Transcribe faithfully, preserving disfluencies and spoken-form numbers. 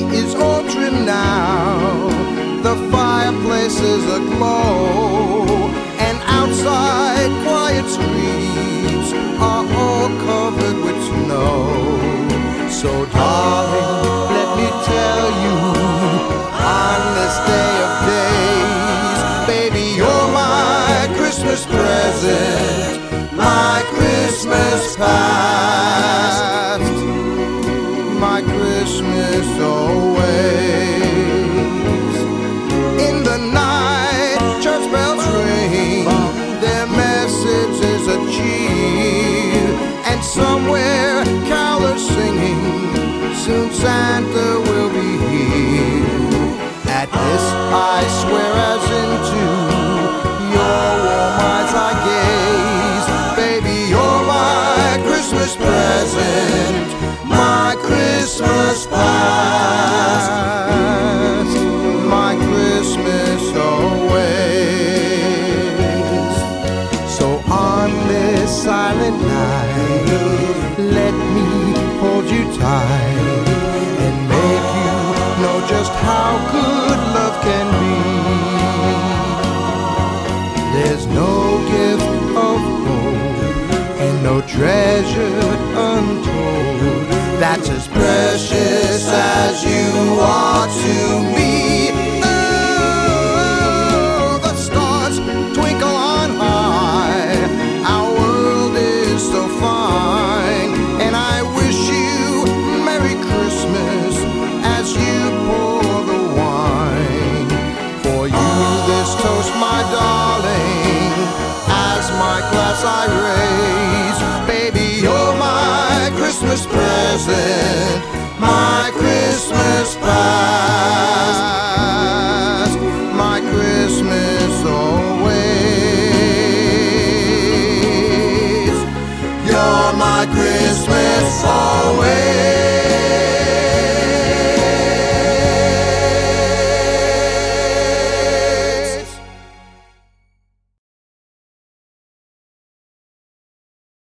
is all trimmed now. The fireplace is aglow, and outside quiet streets are all covered with snow. So darling, let me tell you, on this day of days, baby, you're my Christmas present, my Christmas past, my Christmas always. In the night, church bells ring, their message is a cheer, and somewhere carolers singing, soon Santa will be here. At this I swear as into your warm eyes I gaze, baby, you're my Christmas present, my Christmas past, my Christmas always. So on this silent night, let me hold you tight and make you know just how good love can be. There's no gift of gold and no treasure untold that's as precious as you are to me. Oh, the stars twinkle on high, our world is so fine, and I wish you Merry Christmas as you pour the wine. For you this toast, my darling, as my glass I raise, baby, you're my Christmas present,